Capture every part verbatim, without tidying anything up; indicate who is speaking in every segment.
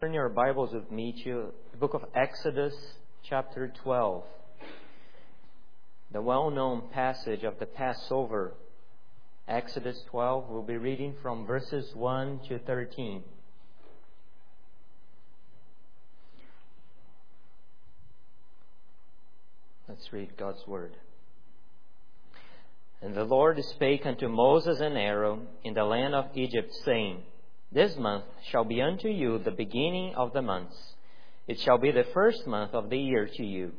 Speaker 1: Turn your Bibles with me to the book of Exodus, chapter twelve. The well-known passage of the Passover. Exodus twelve, we'll be reading from verses one to thirteen. Let's read God's Word. And the Lord spake unto Moses and Aaron in the land of Egypt, saying, This month shall be unto you the beginning of the months. It shall be the first month of the year to you.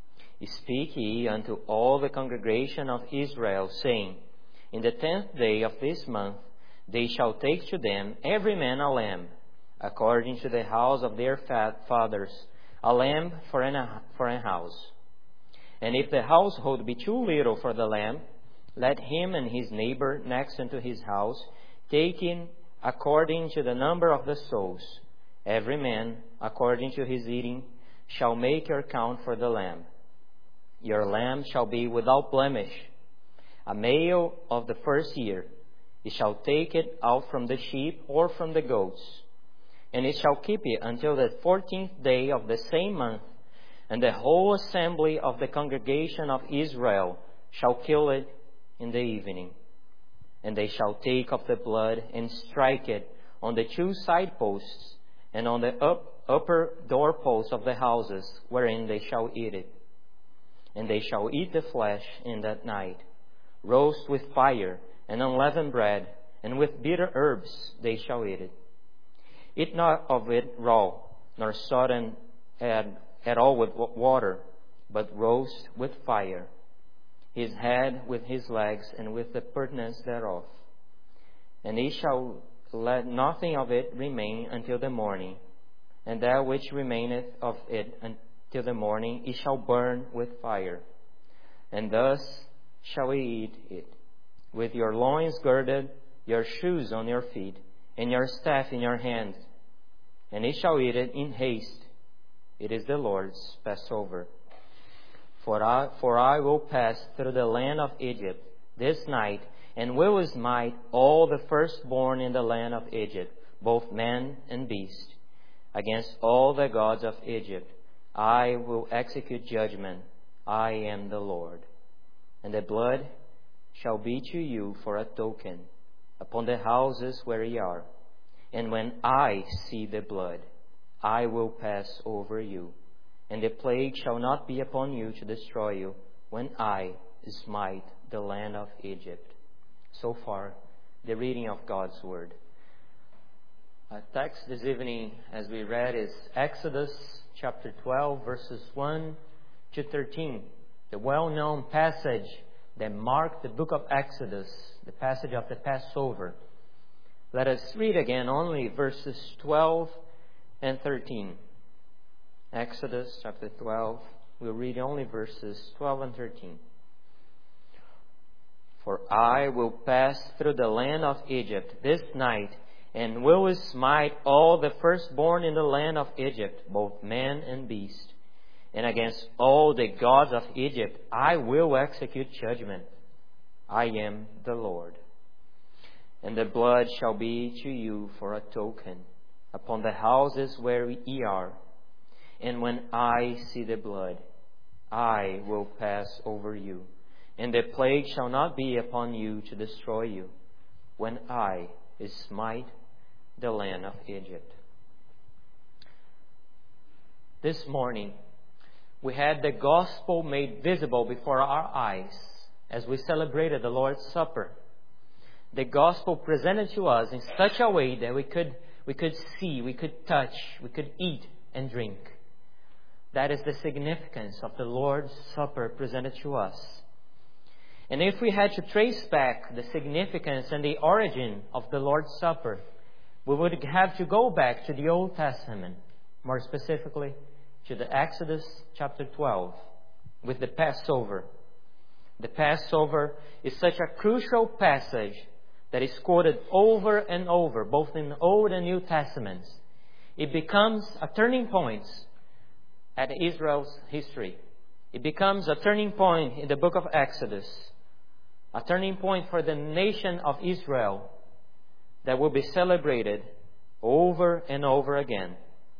Speaker 1: Speak ye unto all the congregation of Israel, saying, In the tenth day of this month they shall take to them every man a lamb, according to the house of their fathers, a lamb for an, for an house. And if the household be too little for the lamb, let him and his neighbor next unto his house take in according to the number of the souls. Every man, according to his eating, shall make your count for the lamb. Your lamb shall be without blemish, a male of the first year. It shall take it out from the sheep or from the goats, and it shall keep it until the fourteenth day of the same month, and the whole assembly of the congregation of Israel shall kill it in the evening. And they shall take of the blood and strike it on the two side posts and on the up, upper doorposts of the houses wherein they shall eat it. And they shall eat the flesh in that night, roast with fire and unleavened bread, and with bitter herbs they shall eat it. Eat not of it raw, nor sodden at, at all with water, but roast with fire, his head with his legs, and with the purtenance thereof. And he shall let nothing of it remain until the morning, and that which remaineth of it until the morning he shall burn with fire. And thus shall ye eat it, with your loins girded, your shoes on your feet, and your staff in your hand. And he shall eat it in haste. It is the Lord's Passover. For I, for I will pass through the land of Egypt this night, and will smite all the firstborn in the land of Egypt, both man and beast. Against all the gods of Egypt I will execute judgment. I am the Lord. And the blood shall be to you for a token upon the houses where ye are. And when I see the blood, I will pass over you. And the plague shall not be upon you to destroy you when I smite the land of Egypt. So far, the reading of God's Word. Our text this evening, as we read, is Exodus chapter twelve, verses one to thirteen. The well-known passage that marked the book of Exodus, the passage of the Passover. Let us read again only verses twelve and thirteen. Exodus chapter twelve, we'll read only verses twelve and thirteen. For I will pass through the land of Egypt this night, and will smite all the firstborn in the land of Egypt, both man and beast. And against all the gods of Egypt I will execute judgment. I am the Lord. And the blood shall be to you for a token upon the houses where ye are. And when I see the blood, I will pass over you. And the plague shall not be upon you to destroy you, when I smite the land of Egypt. This morning, we had the gospel made visible before our eyes as we celebrated the Lord's Supper. The gospel presented to us in such a way that we could, we could see, we could touch, we could eat and drink. That is the significance of the Lord's Supper presented to us. And if we had to trace back the significance and the origin of the Lord's Supper, we would have to go back to the Old Testament, more specifically to the Exodus chapter twelve, with the Passover. The Passover is such a crucial passage that is quoted over and over, both in the Old and New Testaments. It becomes a turning point at Israel's history. It becomes a turning point in the book of Exodus, a turning point for the nation of Israel that will be celebrated over and over again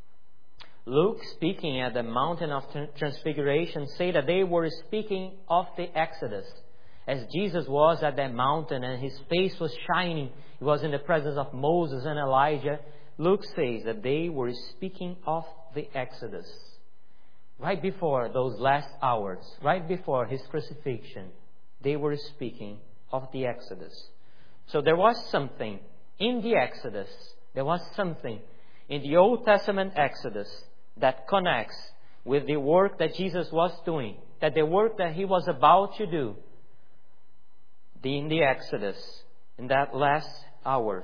Speaker 1: Luke, speaking at the mountain of Transfiguration, say that they were speaking of the Exodus. As Jesus was at that mountain and his face was shining, he was in the presence of Moses and Elijah. Luke says that they were speaking of the Exodus. Right before those last hours, right before his crucifixion, they were speaking of the Exodus. So there was something in the Exodus, there was something in the Old Testament Exodus that connects with the work that Jesus was doing, that the work that he was about to do in the Exodus, in that last hours,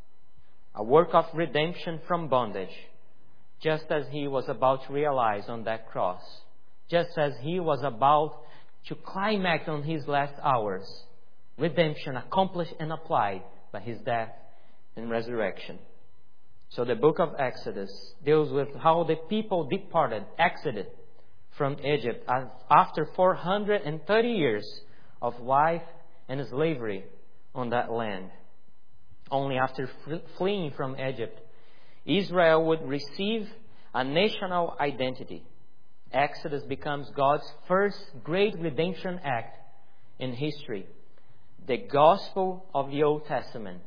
Speaker 1: a work of redemption from bondage, just as he was about to realize on that cross, just as he was about to climax on his last hours, redemption accomplished and applied by his death and resurrection. So the book of Exodus deals with how the people departed, exited from Egypt after four hundred thirty years of life and slavery on that land. Only after fleeing from Egypt, Israel would receive a national identity. Exodus becomes God's first great redemption act in history. The gospel of the Old Testament,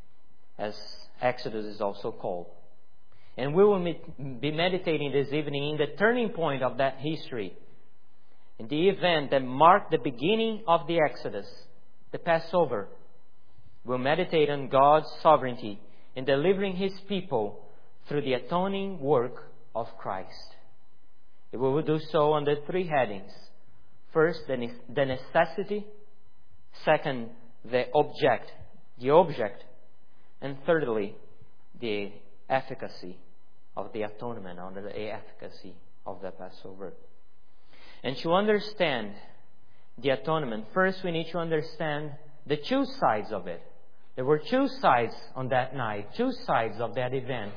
Speaker 1: as Exodus is also called. And we will be meditating this evening in the turning point of that history, in the event that marked the beginning of the Exodus, the Passover. We'll meditate on God's sovereignty in delivering His people through the atoning work of Christ. We will do so under three headings. First, the necessity. Second, the object, the object. And thirdly, the efficacy of the atonement, or the efficacy of the Passover. And to understand the atonement, first we need to understand the two sides of it. There were two sides on that night, two sides of that event.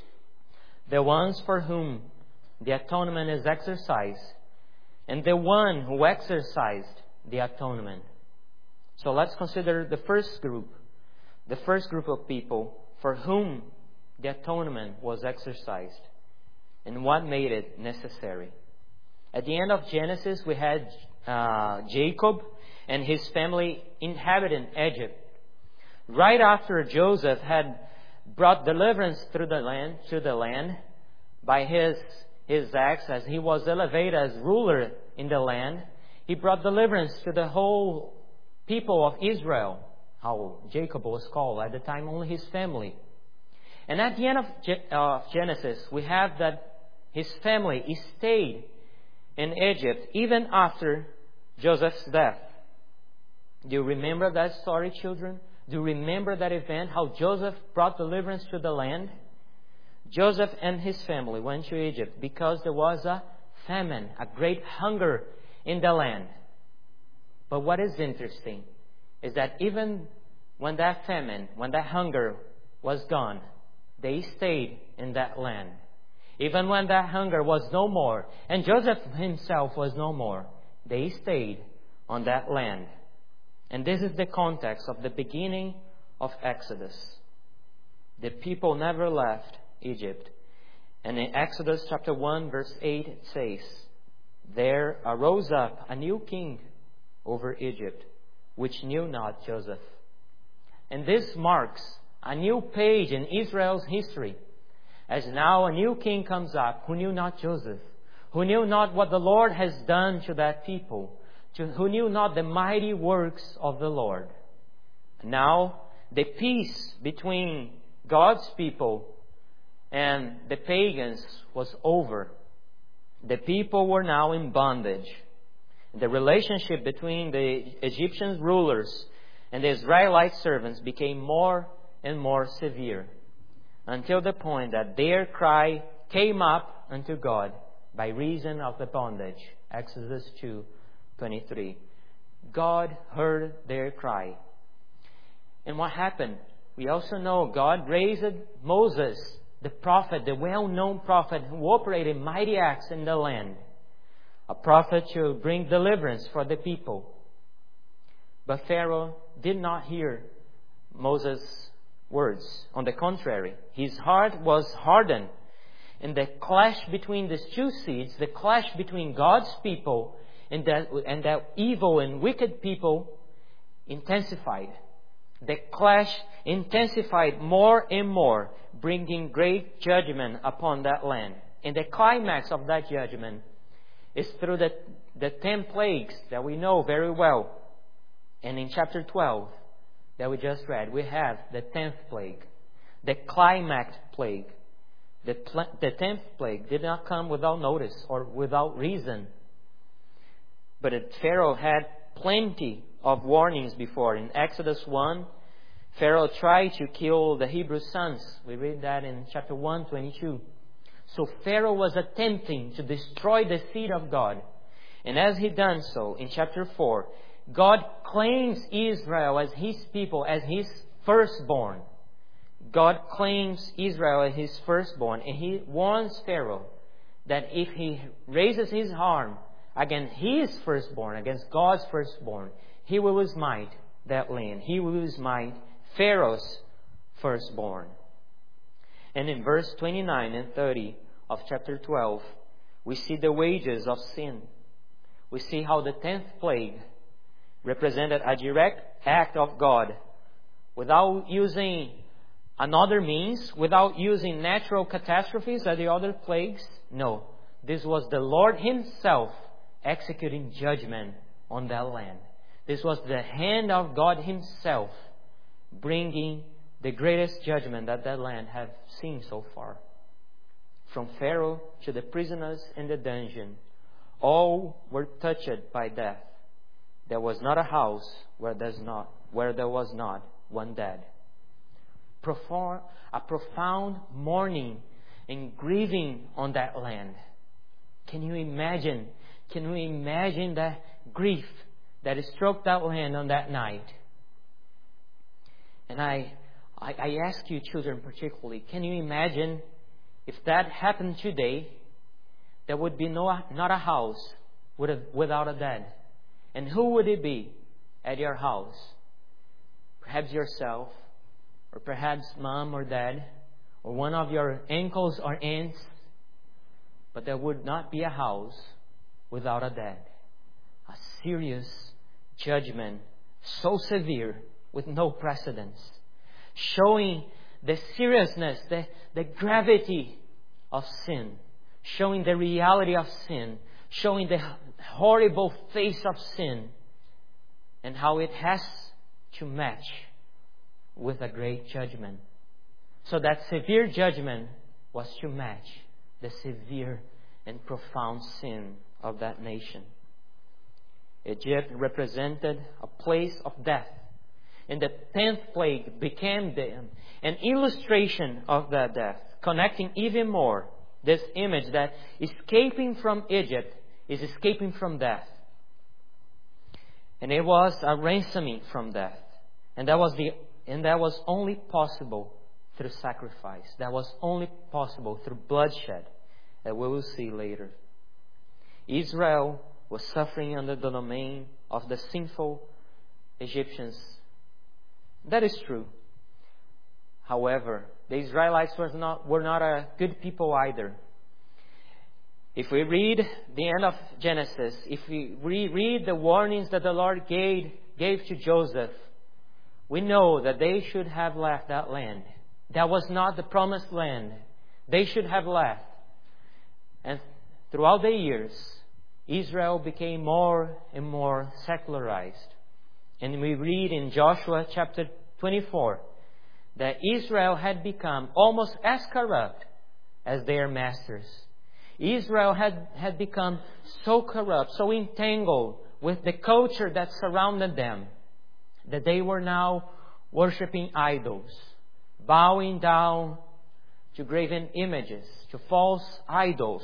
Speaker 1: The ones for whom the atonement is exercised, and the one who exercised the atonement. So let's consider the first group, the first group of people for whom the atonement was exercised, and what made it necessary. At the end of Genesis, we had uh, Jacob and his family inhabiting Egypt. Right after Joseph had brought deliverance through the land, to the land, by his his acts, as he was elevated as ruler in the land, he brought deliverance to the whole people of Israel, how Jacob was called at the time, only his family. And at the end of uh, Genesis, we have that his family stayed in Egypt even after Joseph's death. Do you remember that story, children? Do you remember that event, how Joseph brought deliverance to the land? Joseph and his family went to Egypt because there was a famine, a great hunger in the land. But what is interesting is that even when that famine, when that hunger was gone, they stayed in that land. Even when that hunger was no more, and Joseph himself was no more, they stayed on that land. And this is the context of the beginning of Exodus. The people never left Egypt. And in Exodus chapter one verse eight it says, "There arose up a new king over Egypt, which knew not Joseph." And this marks a new page in Israel's history, as now a new king comes up who knew not Joseph, who knew not what the Lord has done to that people, to, who knew not the mighty works of the Lord. Now the peace between God's people and the pagans was over. The people were now in bondage. The relationship between the Egyptian rulers and the Israelite servants became more and more severe, until the point that their cry came up unto God by reason of the bondage. Exodus two twenty-three. God heard their cry. And what happened? We also know God raised Moses, the prophet, the well-known prophet who operated mighty acts in the land. A prophet to bring deliverance for the people. But Pharaoh did not hear Moses' words. On the contrary, his heart was hardened. And the clash between these two seeds, the clash between God's people and that, and that evil and wicked people intensified. The clash intensified more and more, bringing great judgment upon that land. And the climax of that judgment is through the, the ten plagues that we know very well. And in chapter twelve that we just read, we have the tenth plague, the climax plague. The, pl- the tenth plague did not come without notice or without reason. But it, Pharaoh had plenty of warnings before. In Exodus one, Pharaoh tried to kill the Hebrew sons. We read that in chapter one, twenty-two. So Pharaoh was attempting to destroy the seed of God. And as he done so, in chapter four, God claims Israel as His people, as His firstborn. God claims Israel as His firstborn. And He warns Pharaoh that if he raises his arm against his firstborn, against God's firstborn, he will smite that land. He will smite Pharaoh's firstborn. And in verse twenty-nine and thirty of chapter twelve, we see the wages of sin. We see how the tenth plague represented a direct act of God without using another means, without using natural catastrophes as the other plagues. No, this was the Lord Himself executing judgment on that land. This was the hand of God Himself bringing the greatest judgment that that land had seen so far. From Pharaoh to the prisoners in the dungeon, all were touched by death. There was not a house where there's not where there was not one dead. Profound, a profound mourning and grieving on that land. Can you imagine? Can we imagine the grief that struck that land on that night? And I, I, I ask you, children particularly, can you imagine if that happened today? There would be no not a house without a dead. And who would it be at your house? Perhaps yourself, or perhaps mom or dad, or one of your uncles or aunts. But there would not be a house without a dead. A serious judgment, so severe, with no precedence, showing the seriousness, the, the gravity of sin, showing the reality of sin, showing the horrible face of sin, and how it has to match with a great judgment. So that severe judgment was to match the severe and profound sin of that nation. Egypt represented a place of death. And the tenth plague became the, an illustration of that death, connecting even more this image that escaping from Egypt is escaping from death. And it was a ransoming from death. And that was the and that was only possible through sacrifice. That was only possible through bloodshed, that we will see later. Israel was suffering under the domain of the sinful Egyptians. That is true. However, the Israelites were not, were not a good people either. If we read the end of Genesis, if we read the warnings that the Lord gave, gave to Joseph, we know that they should have left that land. That was not the promised land. They should have left. And throughout the years, Israel became more and more secularized. And we read in Joshua chapter twenty-four that Israel had become almost as corrupt as their masters. Israel had, had become so corrupt, so entangled with the culture that surrounded them, that they were now worshipping idols, bowing down to graven images, to false idols.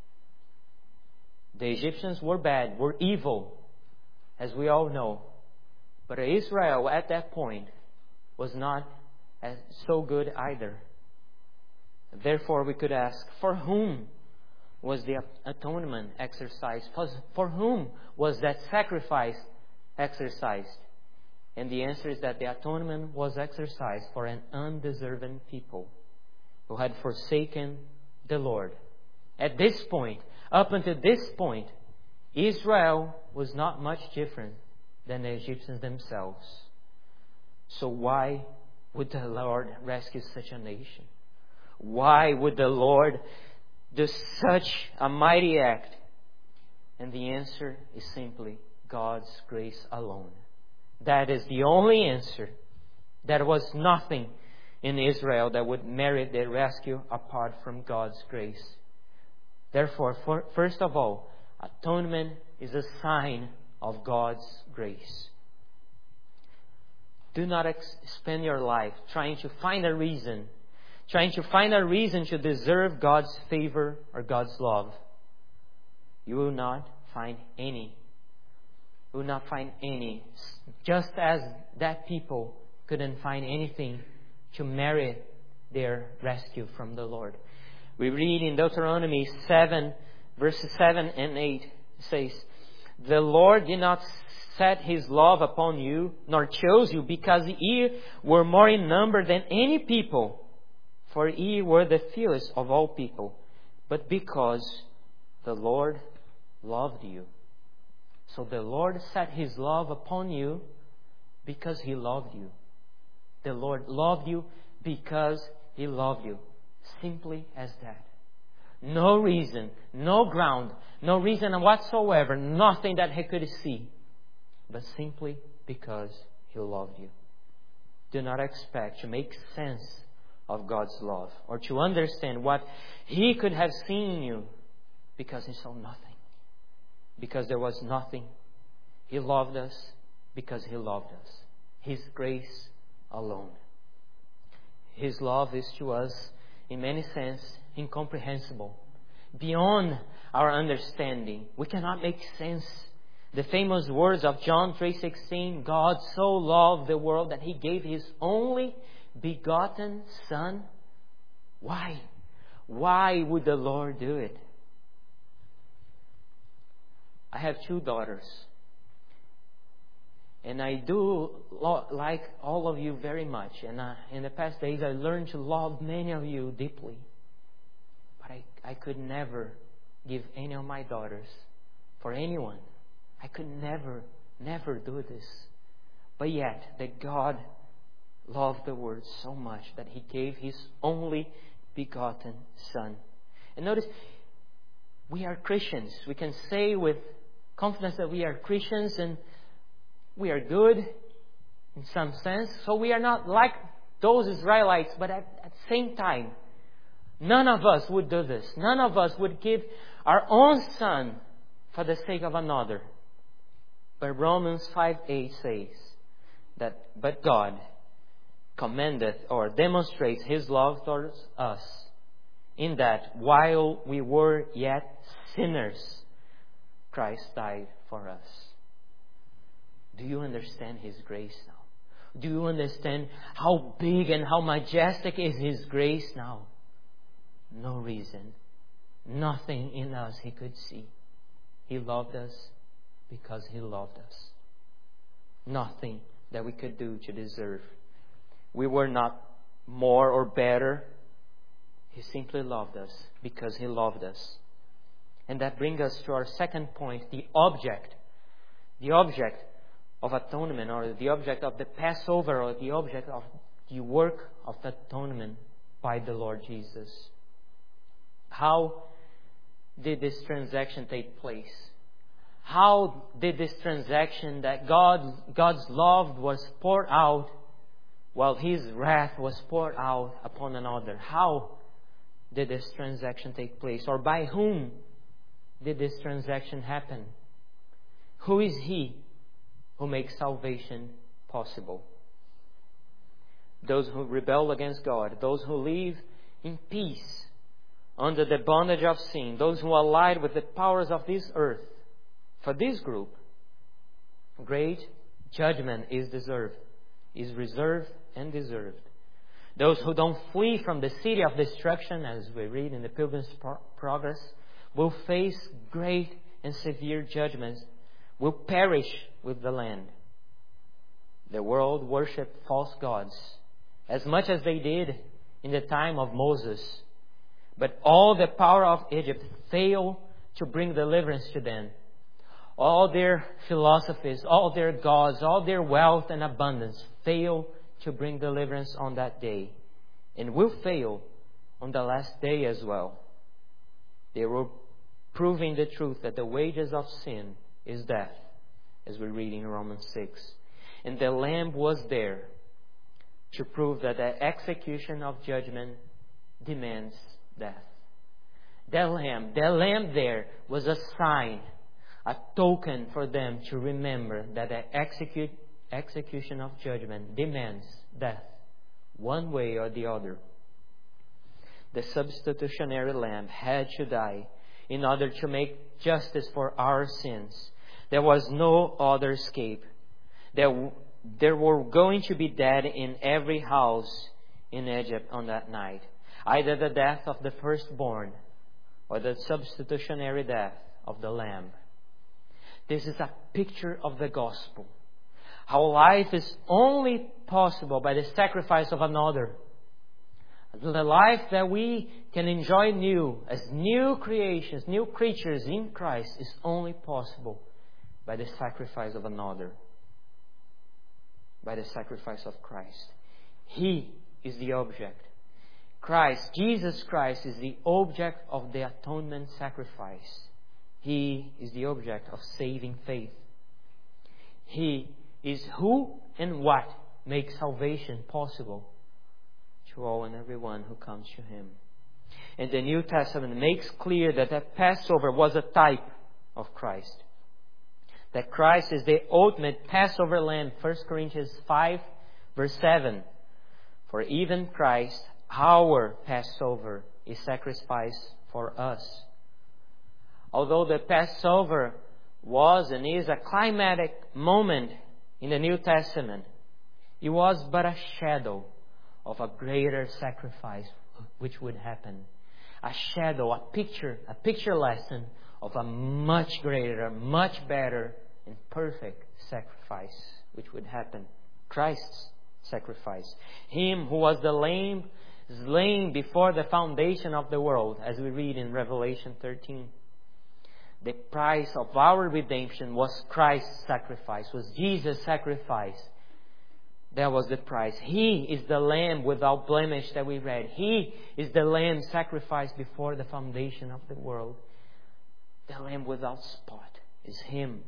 Speaker 1: The Egyptians were bad, were evil, as we all know. But Israel at that point was not as so good either. Therefore, we could ask, for whom was the atonement exercised? For whom was that sacrifice exercised? And the answer is that the atonement was exercised for an undeserving people who had forsaken the Lord. At this point, up until this point, Israel was not much different than the Egyptians themselves. So why would the Lord rescue such a nation? Why would the Lord do such a mighty act? And the answer is simply God's grace alone. That is the only answer. There was nothing in Israel that would merit their rescue apart from God's grace. Therefore, for, first of all, atonement is a sign of God's grace. Do not ex- spend your life trying to find a reason, trying to find a reason to deserve God's favor or God's love. You will not find any. You will not find any. Just as that people couldn't find anything to merit their rescue from the Lord. We read in Deuteronomy seven, verses seven and eight, it says, "The Lord did not set His love upon you, nor chose you, because ye were more in number than any people, for ye were the fewest of all people, but because the Lord loved you." So the Lord set His love upon you because He loved you. The Lord loved you because He loved you. Simply as that. No reason, no ground, no reason whatsoever, nothing that He could see, but simply because He loved you. Do not expect to make sense of God's love or to understand what He could have seen in you, because He saw nothing. Because there was nothing. He loved us because He loved us. His grace alone. His love is to us, in many sense, incomprehensible, beyond our understanding. We cannot make sense. The famous words of John three sixteen, God so loved the world that He gave His only begotten Son. Why? Why would the Lord do it? I have two daughters. And I do lo- like all of you very much. And uh, in the past days, I learned to love many of you deeply. But I, I could never give any of my daughters for anyone. I could never, never do this. But yet, that God loved the world so much that He gave His only begotten Son. And notice, we are Christians. We can say with confidence that we are Christians and we are good in some sense. So we are not like those Israelites, but at, at the same time, none of us would do this. None of us would give our own son for the sake of another. But Romans five eight says that, but God commendeth or demonstrates His love towards us in that while we were yet sinners, Christ died for us. Do you understand His grace now? Do you understand how big and how majestic is His grace now? No reason. Nothing in us He could see. He loved us because He loved us. Nothing that we could do to deserve. We were not more or better. He simply loved us because He loved us. And that brings us to our second point, the object. The object of atonement, or the object of the Passover, or the object of the work of the atonement by the Lord Jesus. How did this transaction take place? How did this transaction that God, God's love was poured out while His wrath was poured out upon another? How did this transaction take place? Or by whom did this transaction happen? Who is He who makes salvation possible? Those who rebel against God, those who live in peace under the bondage of sin, those who allied with the powers of this earth. For this group, great judgment is deserved, is reserved and deserved. Those who don't flee from the city of destruction, as we read in the Pilgrim's Progress, will face great and severe judgments, will perish with the land. The world worshipped false gods as much as they did in the time of Moses. But all the power of Egypt failed to bring deliverance to them. All their philosophies, all their gods, all their wealth and abundance failed to bring deliverance on that day. And will fail on the last day as well. They were proving the truth that the wages of sin is death, as we read in Romans six. And the Lamb was there to prove that the execution of judgment demands death. The Lamb, the Lamb there was a sign, a token for them to remember that the execute, execution of judgment demands death, one way or the other. The substitutionary Lamb had to die in order to make justice for our sins. There was no other escape. There, there were going to be dead in every house in Egypt on that night. Either the death of the firstborn or the substitutionary death of the Lamb. This is a picture of the gospel. How life is only possible by the sacrifice of another. The life that we can enjoy new, as new creations, new creatures in Christ, is only possible by the sacrifice of another. By the sacrifice of Christ. He is the object. Christ, Jesus Christ, is the object of the atonement sacrifice. He is the object of saving faith. He is who and what makes salvation possible to all and everyone who comes to Him. And the New Testament makes clear that the Passover was a type of Christ. That Christ is the ultimate Passover lamb. First Corinthians five verse seven. For even Christ, our Passover, is sacrificed for us. Although the Passover was and is a climatic moment in the New Testament, it was but a shadow of a greater sacrifice which would happen. A shadow, a picture, a picture lesson of a much greater, much better and perfect sacrifice which would happen. Christ's sacrifice. Him who was the lamb slain before the foundation of the world, as we read in Revelation thirteen. The price of our redemption was Christ's sacrifice, was Jesus' sacrifice. That was the price. He is the Lamb without blemish that we read. He is the Lamb sacrificed before the foundation of the world. The Lamb without spot is Him.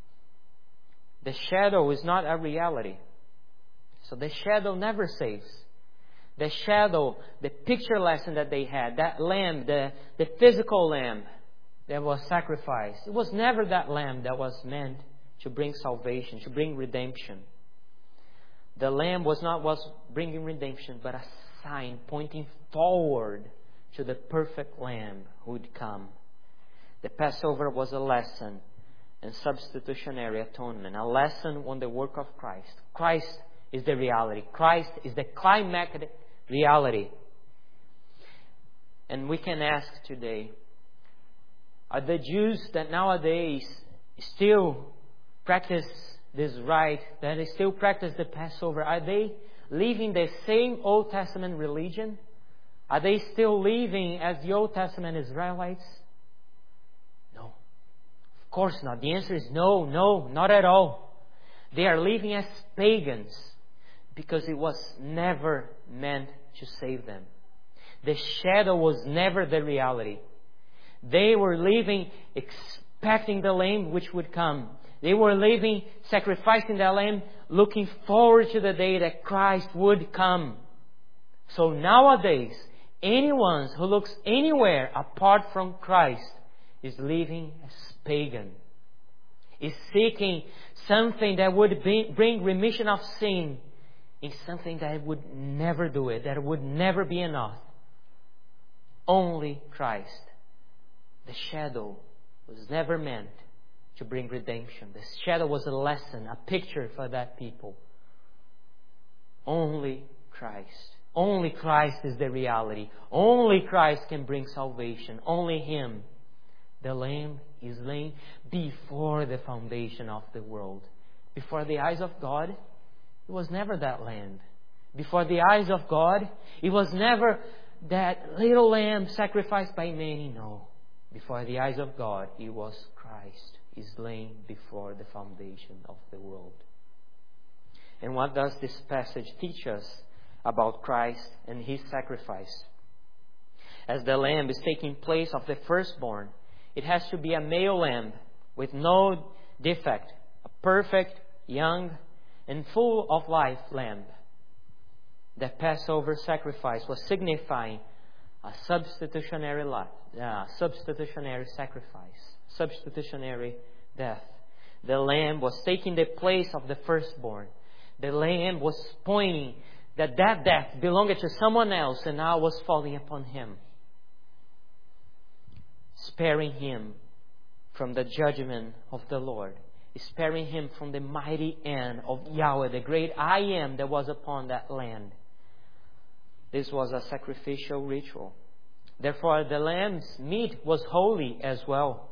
Speaker 1: The shadow is not a reality. So the shadow never saves. The shadow, the picture lesson that they had, that lamb, the, the physical lamb that was sacrificed, it was never that lamb that was meant to bring salvation, to bring redemption. The lamb was not was bringing redemption, but a sign pointing forward to the perfect lamb who would come. The Passover was a lesson in substitutionary atonement, a lesson on the work of Christ. Christ is the reality. Christ is the climactic reality. And we can ask today, are the Jews that nowadays still practice this rite, that they still practice the Passover, are they living the same Old Testament religion? Are they still living as the Old Testament Israelites? No. Of course not. The answer is no, no, not at all. They are living as pagans because it was never meant to save them. The shadow was never the reality. They were living expecting the Lamb which would come. They were living, sacrificing the Lamb, looking forward to the day that Christ would come. So nowadays, anyone who looks anywhere apart from Christ is living as pagan. Is seeking something that would be, bring remission of sin in something that would never do it, that would never be enough. Only Christ. The shadow was never meant to bring redemption. The shadow was a lesson, a picture for that people. Only Christ. Only Christ is the reality. Only Christ can bring salvation. Only Him. The Lamb is slain before the foundation of the world. Before the eyes of God, it was never that Lamb. Before the eyes of God, it was never that little lamb sacrificed by many. No. Before the eyes of God, He was Christ. He's slain before the foundation of the world. And what does this passage teach us about Christ and His sacrifice? As the lamb is taking place of the firstborn, it has to be a male lamb with no defect, a perfect, young, and full of life lamb. The Passover sacrifice was signifying a substitutionary life, uh, substitutionary sacrifice, substitutionary death. The lamb was taking the place of the firstborn. The lamb was pointing that that death belonged to someone else and now was falling upon Him, sparing Him from the judgment of the Lord, sparing Him from the mighty hand of Yahweh, the great I Am that was upon that land. This was a sacrificial ritual. Therefore, the lamb's meat was holy as well.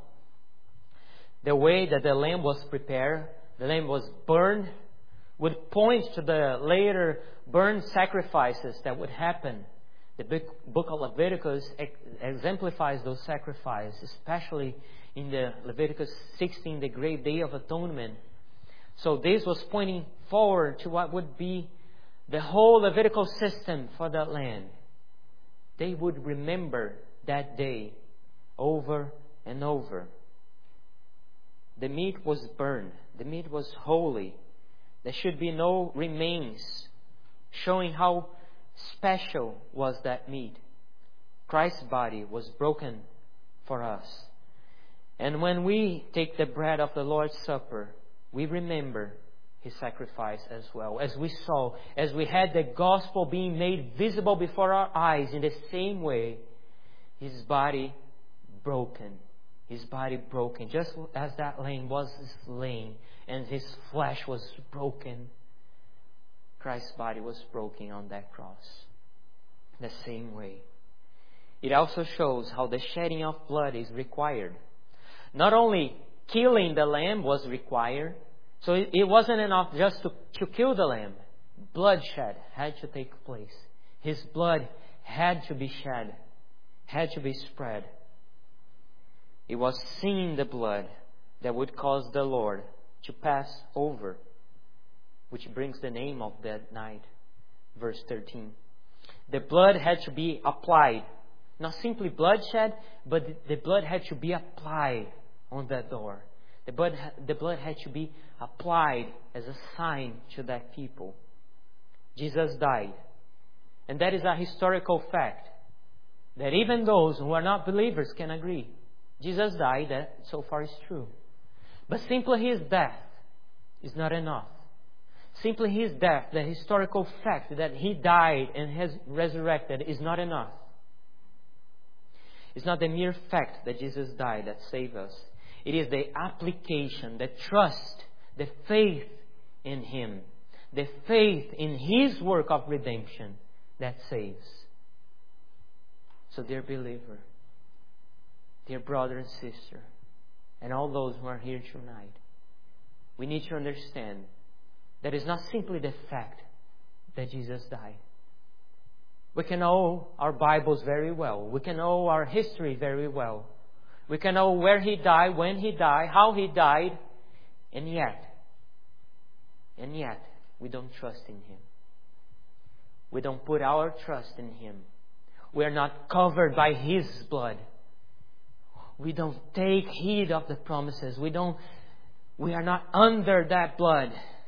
Speaker 1: The way that the lamb was prepared, the lamb was burned, would point to the later burnt sacrifices that would happen. The book of Leviticus exemplifies those sacrifices, especially in the Leviticus sixteen, the great day of atonement. So this was pointing forward to what would be the whole Levitical system for that land. They would remember that day over and over. The meat was burned. The meat was holy. There should be no remains, showing how special was that meat. Christ's body was broken for us. And when we take the bread of the Lord's Supper, we remember His sacrifice as well. As we saw, as we had the gospel being made visible before our eyes, in the same way, His body broken. His body broken. Just as that lamb was slain and His flesh was broken, Christ's body was broken on that cross. The same way. It also shows how the shedding of blood is required. Not only killing the lamb was required, so it, it wasn't enough just to, to kill the lamb. Bloodshed had to take place. His blood had to be shed, had to be spread. It was seeing the blood that would cause the Lord to pass over, which brings the name of that night. Verse thirteen. The blood had to be applied. Not simply bloodshed, but the blood had to be applied on that door. The blood, the blood had to be applied as a sign to that people. Jesus died. And that is a historical fact that even those who are not believers can agree. Jesus died, that so far is true. But simply His death is not enough. Simply His death, the historical fact that He died and has resurrected, is not enough. It's not the mere fact that Jesus died that saves us. It is the application, the trust, the faith in Him, the faith in His work of redemption that saves. So, dear believer, dear brother and sister, and all those who are here tonight, we need to understand that it's not simply the fact that Jesus died. We can know our Bibles very well. We can know our history very well. We can know where He died, when He died, how He died, and yet, and yet, we don't trust in Him. We don't put our trust in Him. We are not covered by His blood. We don't take heed of the promises. We don't, we are not under that blood.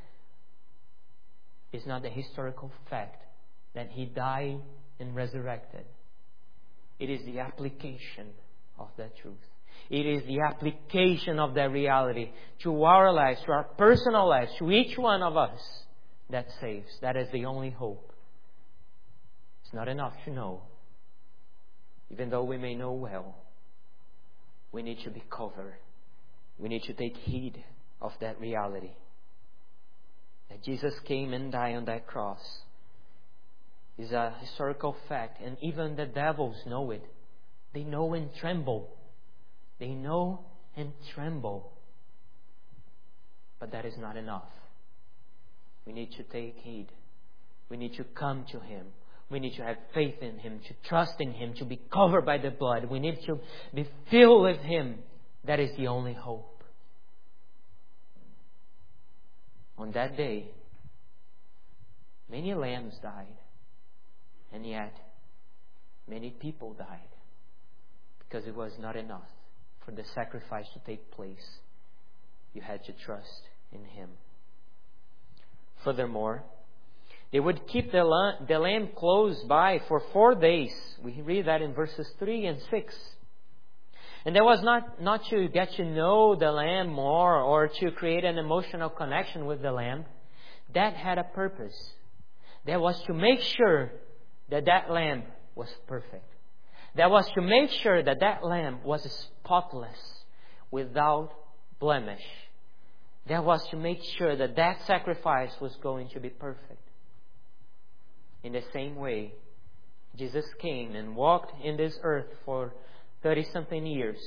Speaker 1: It's not the historical fact that He died and resurrected. It is the application of that truth. It is the application of that reality to our lives, to our personal lives, to each one of us that saves. That is the only hope. It's not enough to know. Even though we may know well, we need to be covered. We need to take heed of that reality. That Jesus came and died on that cross is a historical fact, and even the devils know it. They know and tremble. They know and tremble. But that is not enough. We need to take heed. We need to come to Him. We need to have faith in Him, to trust in Him, to be covered by the blood. We need to be filled with Him. That is the only hope. On that day, many lambs died. And yet, many people died. Because it was not enough for the sacrifice to take place. You had to trust in Him. Furthermore, they would keep the lamb, the lamb close by for four days. We read that in verses three and six. And that was not, not to get to know the lamb more or to create an emotional connection with the lamb. That had a purpose. That was to make sure that that lamb was perfect. That was to make sure that that lamb was spotless, without blemish. That was to make sure that that sacrifice was going to be perfect. In the same way, Jesus came and walked in this earth for thirty-something years.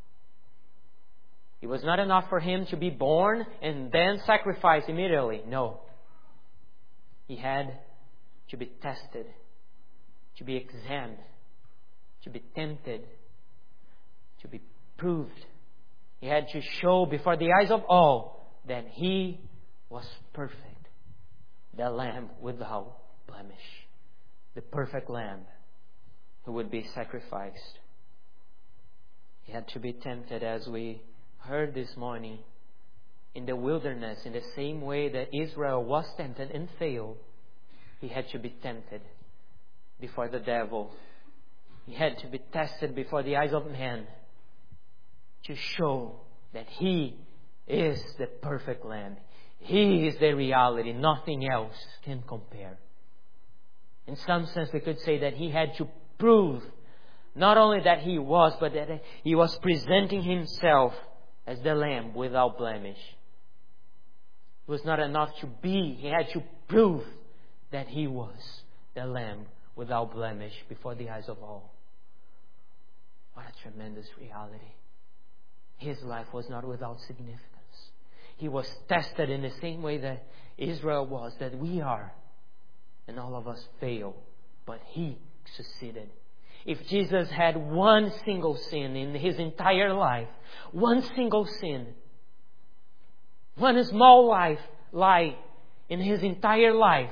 Speaker 1: It was not enough for Him to be born and then sacrifice immediately. No. He had to be tested, to be examined, to be tempted, to be proved. He had to show before the eyes of all that He was perfect. The Lamb without blemish. The perfect Lamb who would be sacrificed. He had to be tempted, as we heard this morning, in the wilderness, in the same way that Israel was tempted and failed. He had to be tempted before the devil. He had to be tested before the eyes of man to show that He is the perfect Lamb. He is the reality. Nothing else can compare. In some sense, we could say that He had to prove not only that He was, but that He was presenting Himself as the Lamb without blemish. It was not enough to be. He had to prove that He was the Lamb without blemish before the eyes of all. What a tremendous reality. His life was not without significance. He was tested in the same way that Israel was, that we are. And all of us fail. But He succeeded. If Jesus had one single sin in His entire life, one single sin, one small life, lie in His entire life,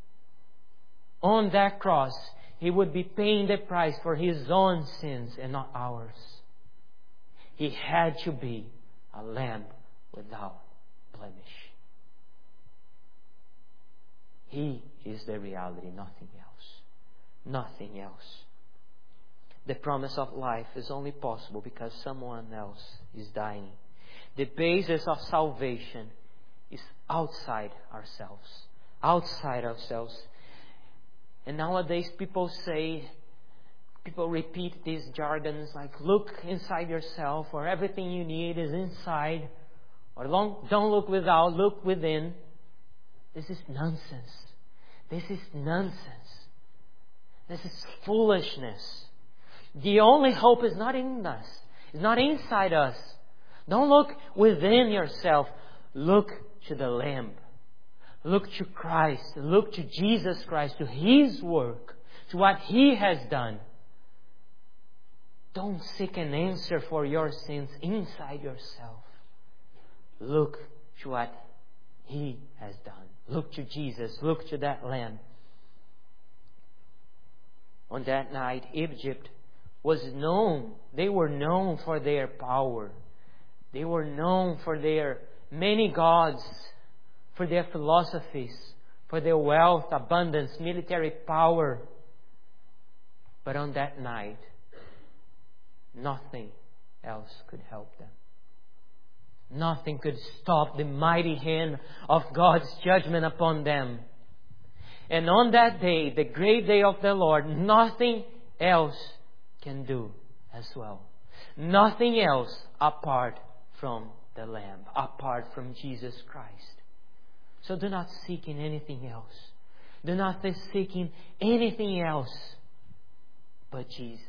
Speaker 1: on that cross, He would be paying the price for His own sins and not ours. He had to be a lamb without blemish. He is the reality, nothing else. Nothing else. The promise of life is only possible because someone else is dying. The basis of salvation is outside ourselves. Outside ourselves. And nowadays people say, people repeat these jargons like, look inside yourself, or everything you need is inside. Or don't look without, look within. This is nonsense. This is nonsense. This is foolishness. The only hope is not in us. It's not inside us. Don't look within yourself. Look to the Lamb. Look to Christ. Look to Jesus Christ, to His work, to what He has done. Don't seek an answer for your sins inside yourself. Look to what He has done. Look to Jesus. Look to that Lamb. On that night, Egypt was known. They were known for their power. They were known for their many gods, for their philosophies, for their wealth, abundance, military power. But on that night, nothing else could help them. Nothing could stop the mighty hand of God's judgment upon them. And on that day, the great day of the Lord, nothing else can do as well. Nothing else apart from the Lamb, apart from Jesus Christ. So do not seek in anything else. Do not seek in anything else but Jesus.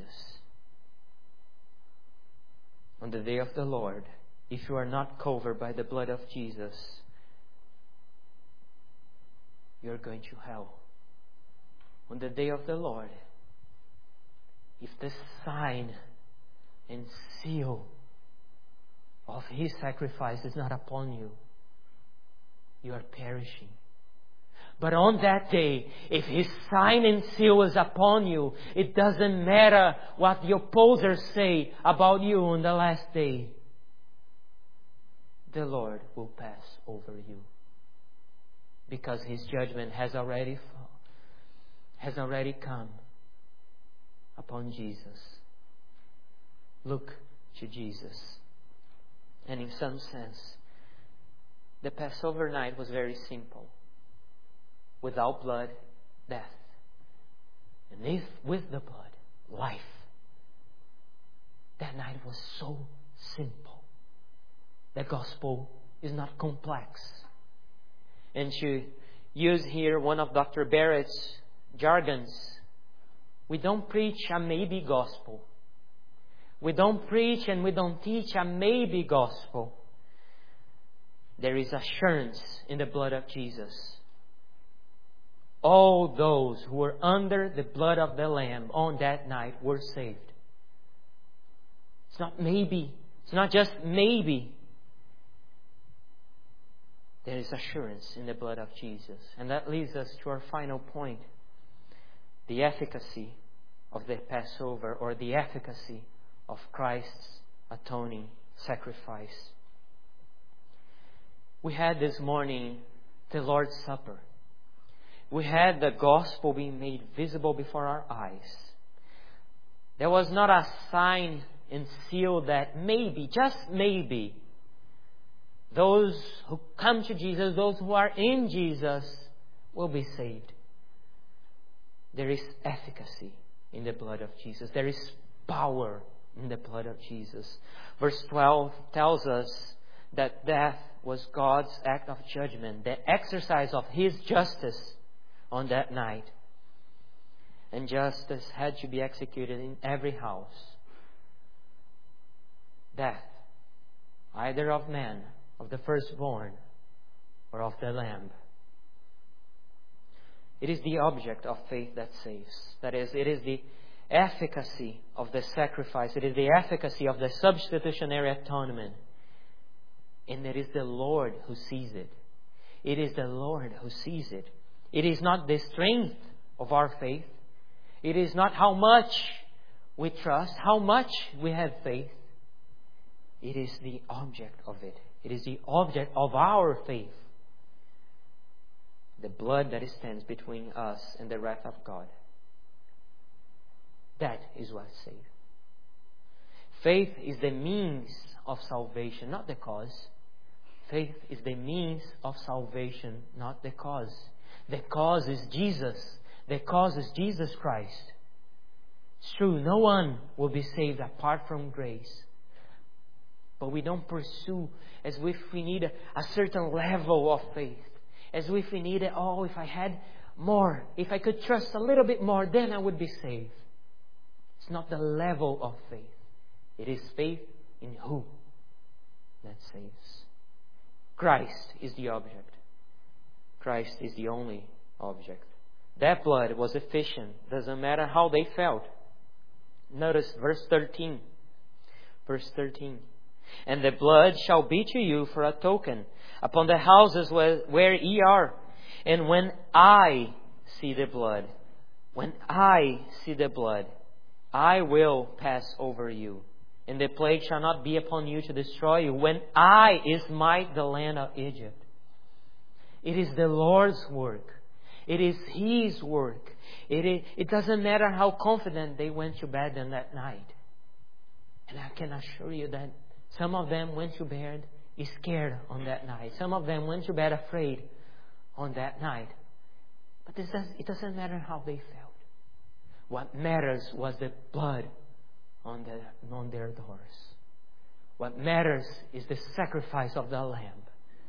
Speaker 1: On the day of the Lord, if you are not covered by the blood of Jesus, you're going to hell. on the day of the Lord, if the sign and seal of His sacrifice is not upon you, you are perishing. But on that day, if His sign and seal is upon you, it doesn't matter what the opposers say about you on the last day. The Lord will pass over you, because His judgment has already has already come upon Jesus. Look to Jesus. And in some sense, the Passover night was very simple. Without blood, death. And if with the blood, life. That night was so simple. The gospel is not complex. And to use here one of Doctor Barrett's jargons, we don't preach a maybe gospel. We don't preach and we don't teach a maybe gospel. There is assurance in the blood of Jesus. All those who were under the blood of the Lamb on that night were saved. It's not maybe. It's not just maybe. There is assurance in the blood of Jesus. And that leads us to our final point. The efficacy of the Passover, or the efficacy of Christ's atoning sacrifice. We had this morning the Lord's Supper. We had the gospel being made visible before our eyes. There was not a sign and seal that maybe, just maybe, those who come to Jesus, those who are in Jesus, will be saved. There is efficacy in the blood of Jesus. There is power in the blood of Jesus. Verse twelve tells us that death was God's act of judgment, the exercise of His justice on that night. And justice had to be executed in every house. Death, either of man, of the firstborn, or of the lamb. It is the object of faith that saves. That is, it is the efficacy of the sacrifice. It is the efficacy of the substitutionary atonement. And it is the Lord who sees it. It is the Lord who sees it. It is not the strength of our faith. It is not how much we trust, how much we have faith. It is the object of it. It is the object of our faith. The blood that stands between us and the wrath of God. That is what saves. Faith is the means of salvation, not the cause. Faith is the means of salvation, not the cause. The cause is Jesus. The cause is Jesus Christ. It's true, no one will be saved apart from grace. But we don't pursue as if we need a, a certain level of faith. As if we need, oh, if I had more, if I could trust a little bit more, then I would be saved. It's not the level of faith. It is faith in who that saves. Christ is the object. Christ is the only object. That blood was efficient. Doesn't matter how they felt. Notice verse thirteen. Verse thirteen. And the blood shall be to you for a token upon the houses where, where ye are. And when I see the blood, when I see the blood, I will pass over you. And the plague shall not be upon you to destroy you. When I smite the land of Egypt. It is the Lord's work. It is His work. It, is, it doesn't matter how confident they went to bed on that night. And I can assure you that some of them went to bed scared on that night. Some of them went to bed afraid on that night. But this does, it doesn't matter how they felt. What matters was the blood on, the, on their doors. What matters is the sacrifice of the Lamb.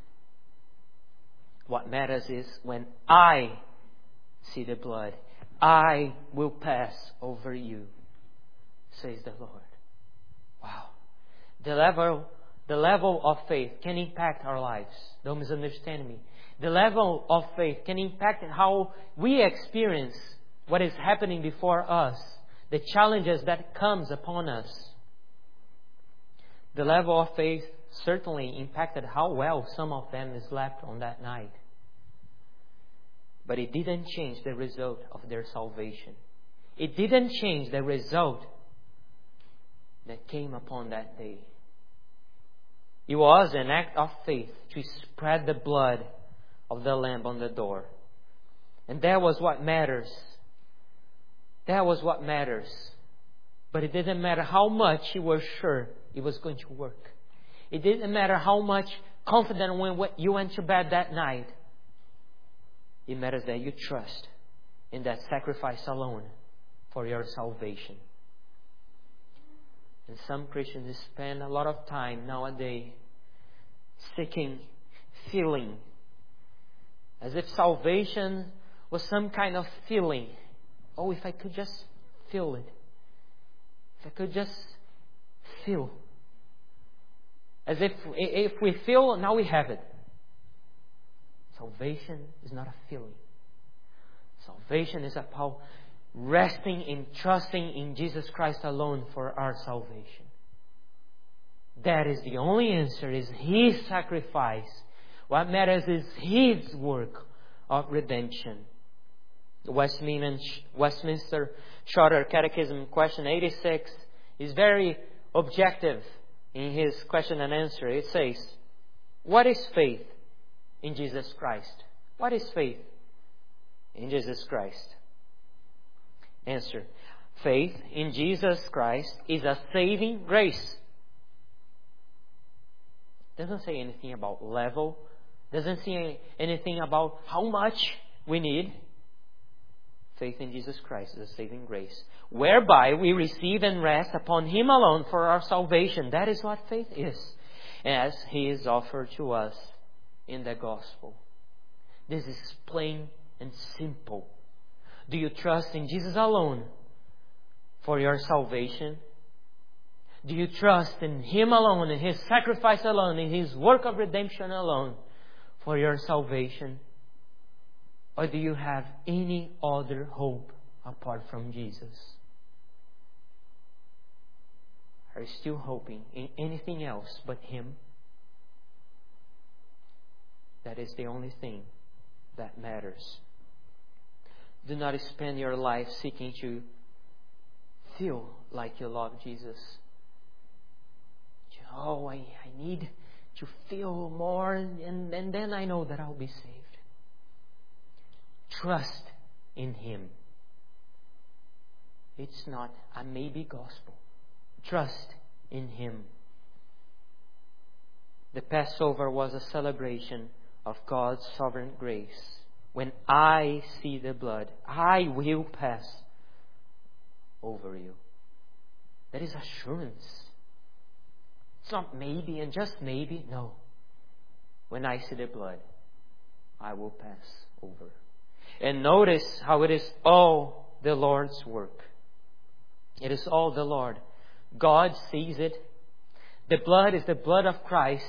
Speaker 1: What matters is when I see the blood, I will pass over you, says the Lord. Wow. The level, the level of faith can impact our lives. Don't misunderstand me. The level of faith can impact how we experience
Speaker 2: what is happening before us, the challenges that comes upon us, the level of faith certainly impacted how well some of them slept on that night. But it didn't change the result of their salvation. It didn't change the result that came upon that day. It was an act of faith to spread the blood of the Lamb on the door. And that was what matters. That was what matters. But it didn't matter how much you were sure it was going to work. It didn't matter how much confident when you went to bed that night. It matters that you trust in that sacrifice alone for your salvation. And some Christians spend a lot of time nowadays seeking, feeling, as if salvation was some kind of feeling. Oh, if I could just feel it. If I could just feel. As if if we feel, now we have it. Salvation is not a feeling. Salvation is about resting in, trusting in Jesus Christ alone for our salvation. That is the only answer, is His sacrifice. What matters is His work of redemption. The Westminster Shorter Catechism, question eighty-six, is very objective in his question and answer. It says, what is faith in Jesus Christ? What is faith in Jesus Christ? Answer. Faith in Jesus Christ is a saving grace. Doesn't say anything about level. Doesn't say anything about how much we need. Faith in Jesus Christ is a saving grace, whereby we receive and rest upon Him alone for our salvation. That is what faith is, as He is offered to us in the gospel. This is plain and simple. Do you trust in Jesus alone for your salvation? Do you trust in Him alone, in His sacrifice alone, in His work of redemption alone for your salvation? Or do you have any other hope apart from Jesus? Are you still hoping in anything else but Him? That is the only thing that matters. Do not spend your life seeking to feel like you love Jesus. Oh, I, I need to feel more, and, and then I know that I'll be saved. Trust in Him. It's not a maybe gospel. Trust in Him. The Passover was a celebration of God's sovereign grace. When I see the blood, I will pass over you. That is assurance. It's not maybe and just maybe. No. When I see the blood, I will pass over. And notice how it is all the Lord's work. It is all the Lord. God sees it. The blood is the blood of Christ.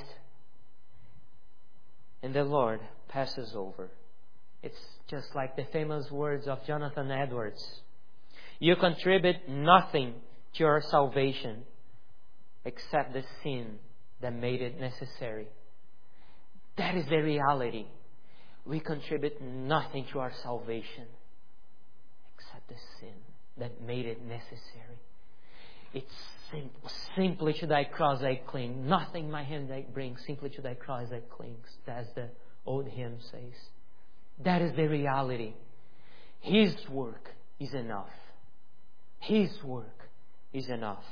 Speaker 2: And the Lord passes over. It's just like the famous words of Jonathan Edwards. You contribute nothing to your salvation except the sin that made it necessary. That is the reality. We contribute nothing to our salvation except the sin that made it necessary. It's simple. Simply to Thy cross I cling. Nothing my hand I bring. Simply to Thy cross I cling. As the old hymn says. That is the reality. His work is enough. His work is enough.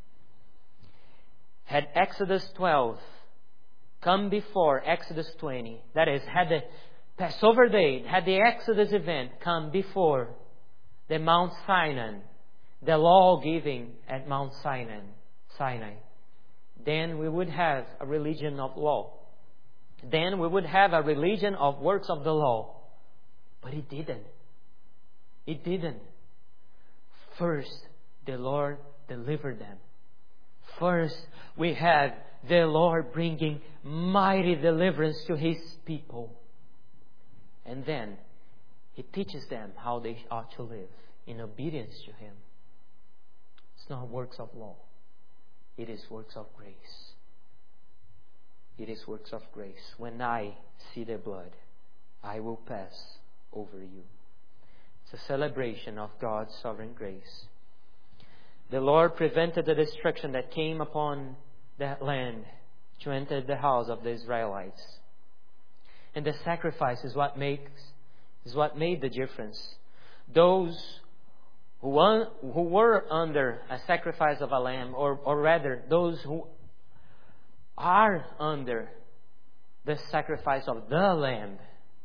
Speaker 2: Had Exodus twelve come before Exodus twenty, that is, had the Passover day, had the Exodus event come before the Mount Sinai, the law giving at Mount Sinai, Sinai, then we would have a religion of law. Then we would have a religion of works of the law. But it didn't. It didn't. First, the Lord delivered them. First, we had the Lord bringing mighty deliverance to His people. And then, He teaches them how they ought to live in obedience to Him. It's not works of law. It is works of grace. It is works of grace. When I see the blood, I will pass over you. It's a celebration of God's sovereign grace. The Lord prevented the destruction that came upon that land to enter the house of the Israelites. And the sacrifice is what makes is what made the difference. Those who, won, who were under a sacrifice of a lamb, or, or rather, those who are under the sacrifice of the lamb,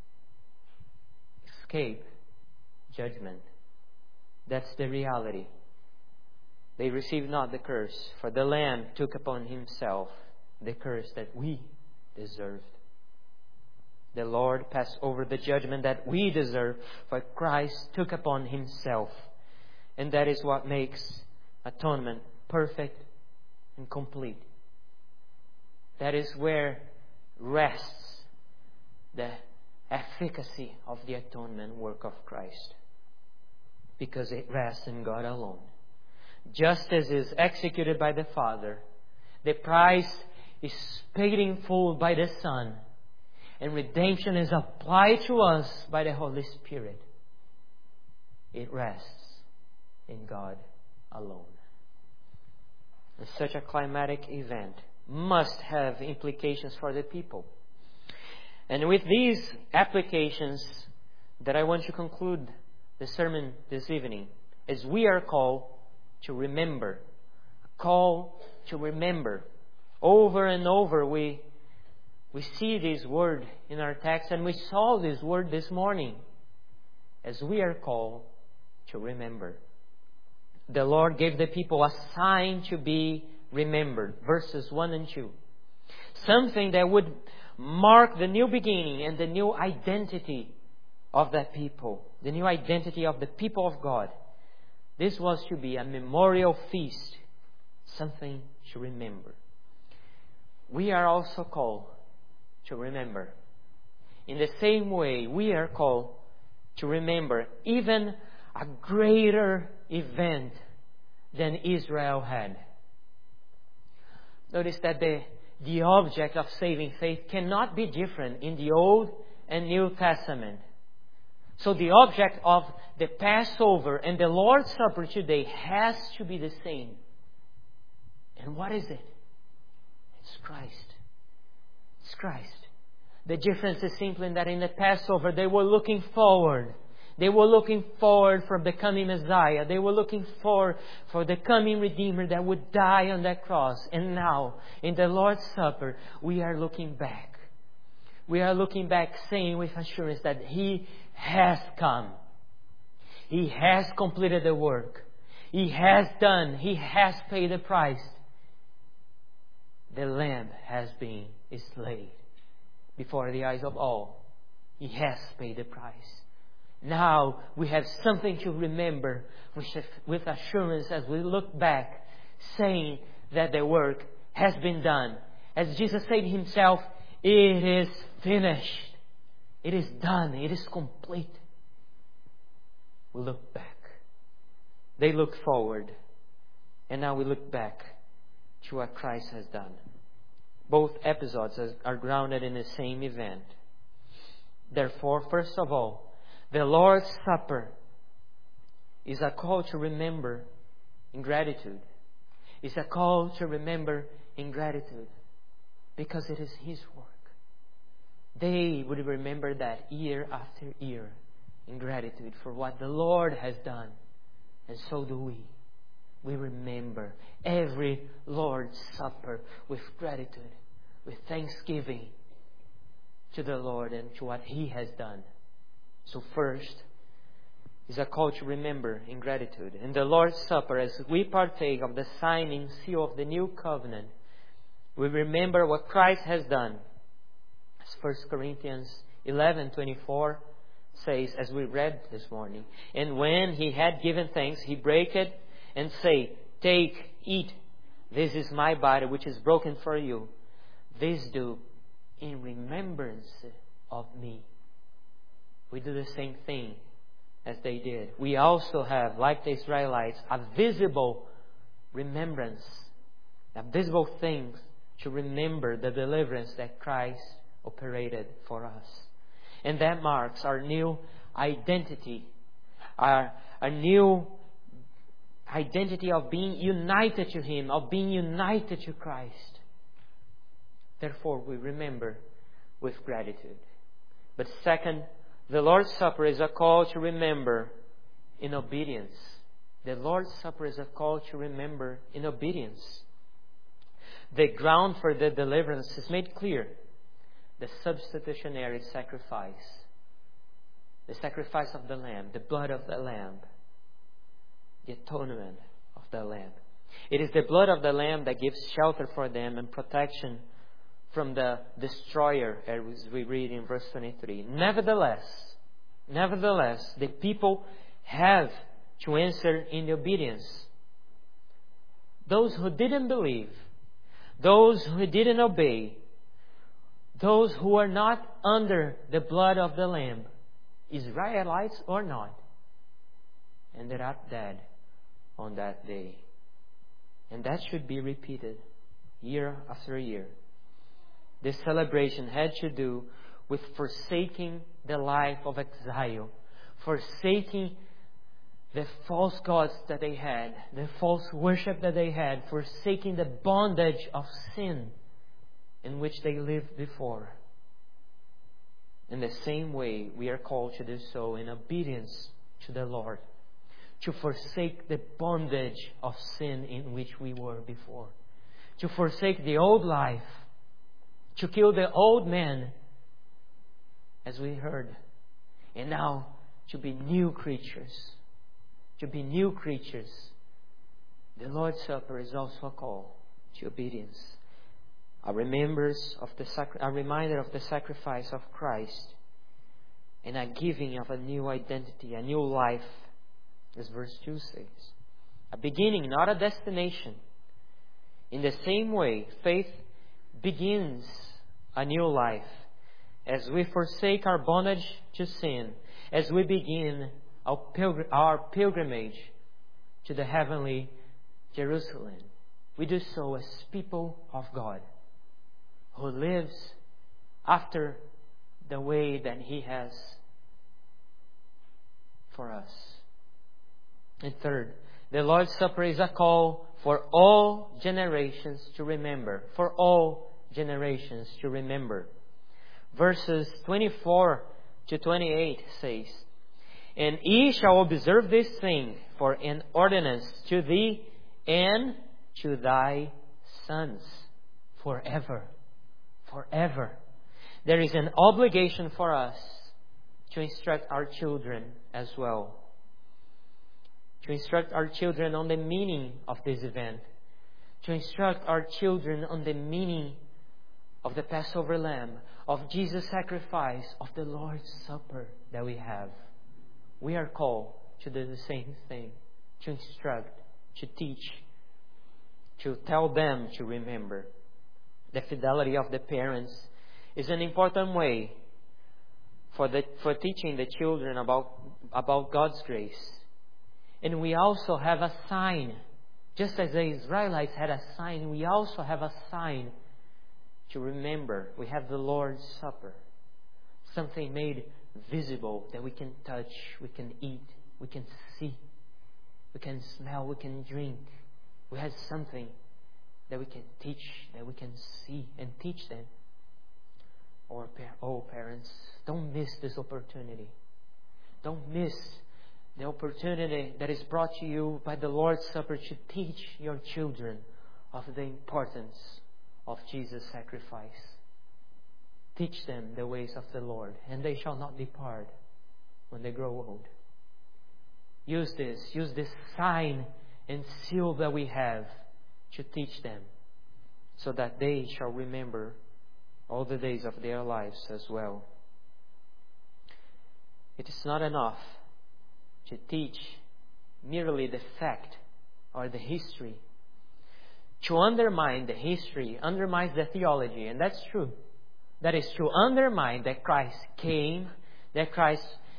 Speaker 2: escape judgment. That's the reality. They received not the curse, for the lamb took upon Himself the curse that we deserved. The Lord passed over the judgment that we deserve, for Christ took upon Himself. And that is what makes atonement perfect and complete. That is where rests the efficacy of the atonement work of Christ. Because it rests in God alone. Just as is executed by the Father, the price is paid in full by the Son, and redemption is applied to us by the Holy Spirit. It rests in God alone. And such a climatic event must have implications for the people. And with these applications that I want to conclude the sermon this evening, as we are called to remember, a call to remember. Over and over we We see this word in our text, and we saw this word this morning, as we are called to remember. The Lord gave the people a sign to be remembered, verses one and two. Something that would mark the new beginning and the new identity of that people, the new identity of the people of God. This was to be a memorial feast, something to remember. We are also called to remember. In the same way, we are called to remember even a greater event than Israel had. Notice that the, the object of saving faith cannot be different in the Old and New Testament. So the object of the Passover and the Lord's Supper today has to be the same. And what is it? It's Christ. It's Christ. The difference is simply in that in the Passover they were looking forward. They were looking forward for the coming Messiah. They were looking forward for the coming Redeemer that would die on that cross. And now, in the Lord's Supper, we are looking back. We are looking back saying with assurance that He has come. He has completed the work. He has done. He has paid the price. The Lamb has been slain before the eyes of all. He has paid the price. Now we have something to remember with assurance as we look back, saying that the work has been done. As Jesus said Himself, it is finished. It is done. It is complete. We look back. They look forward. And now we look back to what Christ has done. Both episodes are grounded in the same event. Therefore, first of all, the Lord's Supper is a call to remember in gratitude. It's a call to remember in gratitude because it is His work. They would remember that year after year in gratitude for what the Lord has done. And so do we. We remember every Lord's Supper with gratitude, with thanksgiving to the Lord and to what He has done. So first is a call to remember in gratitude. In the Lord's Supper, as we partake of the signing seal of the new covenant, we remember what Christ has done. As First Corinthians eleven twenty-four says, as we read this morning, and when He had given thanks, He brake it and say, take, eat. This is my body which is broken for you. This do in remembrance of me. we do the same thing as they did. We also have, like the Israelites, a visible remembrance, a visible thing to remember the deliverance that Christ operated for us. And that marks our new identity, our, our new identity of being united to Him, of being united to Christ. Therefore, we remember with gratitude. But second, the Lord's Supper is a call to remember in obedience. The Lord's Supper is a call to remember in obedience. The ground for the deliverance is made clear. The substitutionary sacrifice. The sacrifice of the Lamb, the blood of the Lamb. The atonement of the Lamb. It is the blood of the Lamb that gives shelter for them and protection from the destroyer, as we read in verse twenty-three. Nevertheless, nevertheless, the people have to answer in obedience. Those who didn't believe, those who didn't obey, those who are not under the blood of the Lamb, Israelites or not, ended up dead on that day. And that should be repeated year after year. This celebration had to do with forsaking the life of exile, forsaking the false gods that they had, the false worship that they had, forsaking the bondage of sin in which they lived before. In the same way, we are called to do so in obedience to the Lord, to forsake the bondage of sin in which we were before, to forsake the old life, to kill the old man, as we heard, and now to be new creatures. To be new creatures. The Lord's Supper is also a call to obedience. A remembrance of the sacri- a reminder of the sacrifice of Christ, and a giving of a new identity, a new life, as verse two says. A beginning, not a destination. In the same way, faith begins a new life as we forsake our bondage to sin, as we begin our, pilgr- our pilgrimage to the heavenly Jerusalem. We do so as people of God who lives after the way that He has for us. And third, the Lord's Supper is a call for all generations to remember. For all generations to remember. Verses twenty-four to twenty-eight says, "And ye shall observe this thing for an ordinance to thee and to thy sons forever." Forever. There is an obligation for us to instruct our children as well. To instruct our children on the meaning of this event. To instruct our children on the meaning of the Passover lamb, of Jesus' sacrifice, of the Lord's Supper that we have. We are called to do the same thing. To instruct, to teach, to tell them to remember. The fidelity of the parents is an important way for the for teaching the children about, about God's grace. And we also have a sign. Just as the Israelites had a sign, we also have a sign to remember. We have the Lord's Supper. Something made visible that we can touch, we can eat, we can see, we can smell, we can drink. We have something that we can teach, that we can see and teach them. Or, oh parents, don't miss this opportunity. Don't miss the opportunity that is brought to you by the Lord's Supper to teach your children of the importance of Jesus' sacrifice. Teach them the ways of the Lord, and they shall not depart when they grow old. Use this, use this sign and seal that we have to teach them, so that they shall remember all the days of their lives as well. It is not enough to teach merely the fact or the history. To undermine the history undermines the theology, and that's true. That is to undermine that Christ came, that Christ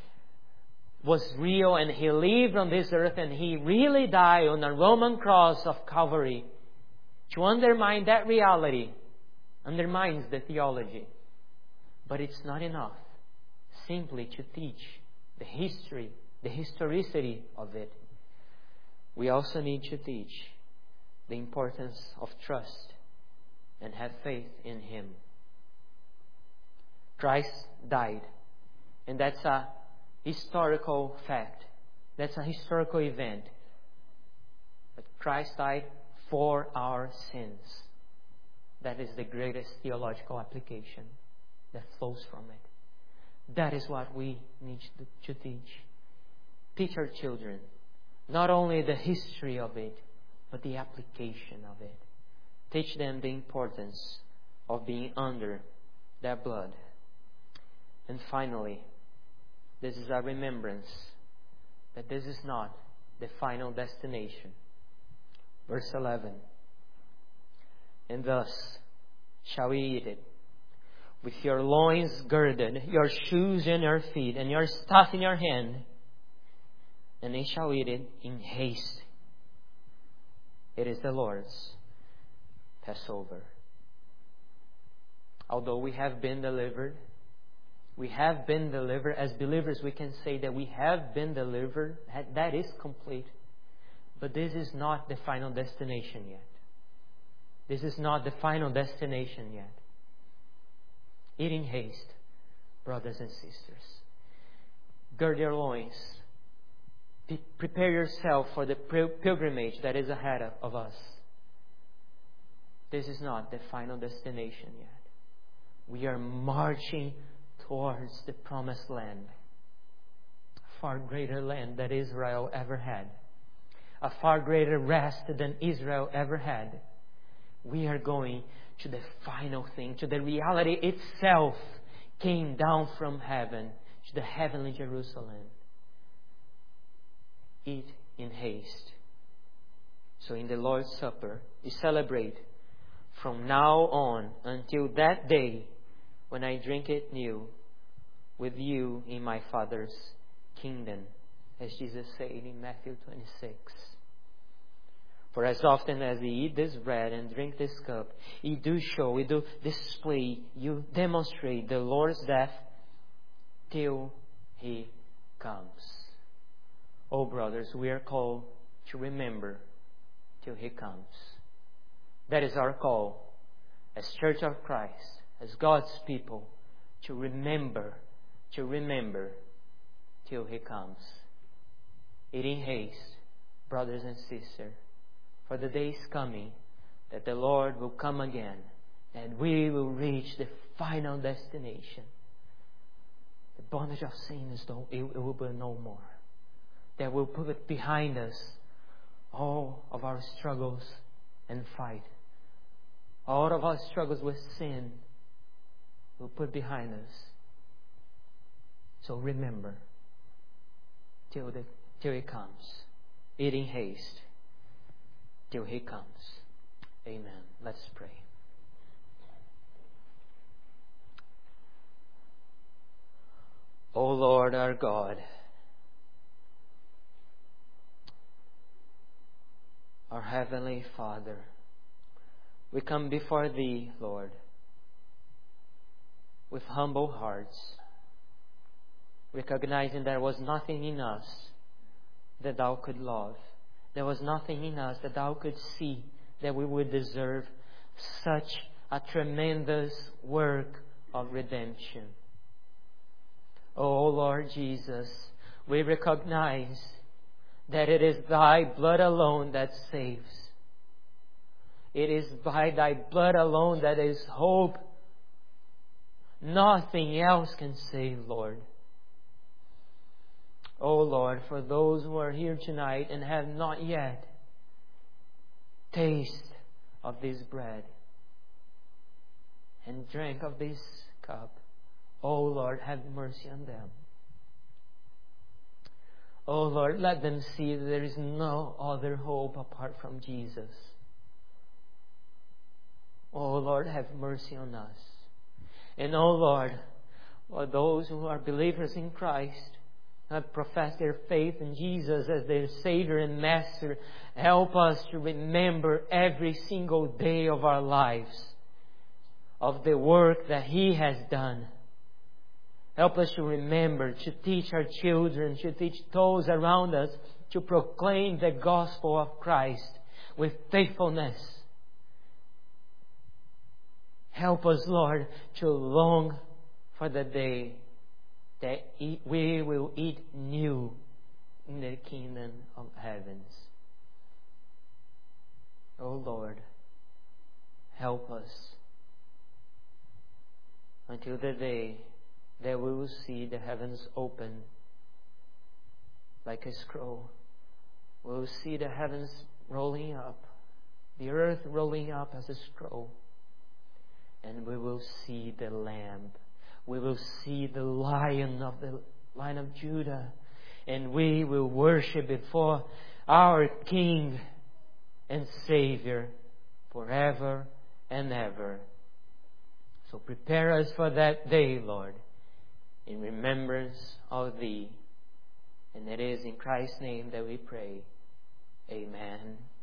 Speaker 2: was real and He lived on this earth and He really died on a Roman cross of Calvary, to undermine that reality undermines the theology. But it's not enough simply to teach the history, the historicity of it. We also need to teach the importance of trust and have faith in Him. Christ died, and that's a historical fact. That's a historical event. But Christ died for our sins. That is the greatest theological application that flows from it. That is what we need to teach. Teach our children not only the history of it, but the application of it. Teach them the importance of being under that blood. And finally, this is a remembrance that this is not the final destination. Verse eleven. And thus shall we eat it, with your loins girded, your shoes in your feet, and your staff in your hand. And they shall eat it in haste. It is the Lord's Passover. Although we have been delivered, we have been delivered. As believers, we can say that we have been delivered. That is complete. But this is not the final destination yet. This is not the final destination yet. Eat in haste, brothers and sisters. Gird your loins. Prepare yourself for the pilgrimage that is ahead of us. This is not the final destination yet. We are marching towards the promised land. A far greater land that Israel ever had. A far greater rest than Israel ever had. We are going to the final thing, to the reality itself came down from heaven, to the heavenly Jerusalem. Eat in haste. So in the Lord's Supper, we celebrate from now on until that day when I drink it new with you in my Father's kingdom, as Jesus said in Matthew twenty-six. For as often as you eat this bread and drink this cup, you do show, you do display, you demonstrate the Lord's death till He comes. Oh, brothers, we are called to remember till He comes. That is our call as Church of Christ, as God's people, to remember, to remember till He comes. Eat in haste, brothers and sisters, for the day is coming that the Lord will come again and we will reach the final destination. The bondage of sin is no, it, it will be no more. That will put behind us all of our struggles and fight. All of our struggles with sin will put behind us. So remember till the till He comes. Eat in haste till He comes. Amen. Let's pray. O Lord our God, our Heavenly Father, we come before Thee, Lord, with humble hearts, recognizing there was nothing in us that Thou could love. There was nothing in us that Thou could see that we would deserve such a tremendous work of redemption. Oh Lord Jesus, we recognize that it is Thy blood alone that saves. It is by Thy blood alone that is hope. Nothing else can save, Lord. Oh Lord, for those who are here tonight and have not yet tasted of this bread and drank of this cup, oh Lord, have mercy on them. Oh Lord, let them see that there is no other hope apart from Jesus. Oh Lord, have mercy on us. And oh Lord, for those who are believers in Christ, have professed their faith in Jesus as their Savior and Master, help us to remember every single day of our lives of the work that He has done. Help us to remember, to teach our children, to teach those around us, to proclaim the gospel of Christ with faithfulness. Help us, Lord, to long for the day that we will eat new in the kingdom of heavens. Oh Lord, help us until the day that we will see the heavens open like a scroll. We will see the heavens rolling up, the earth rolling up as a scroll. And we will see the Lamb. We will see the Lion of the line of Judah. And we will worship before our King and Savior forever and ever. So prepare us for that day, Lord, in remembrance of Thee. And it is in Christ's name that we pray. Amen.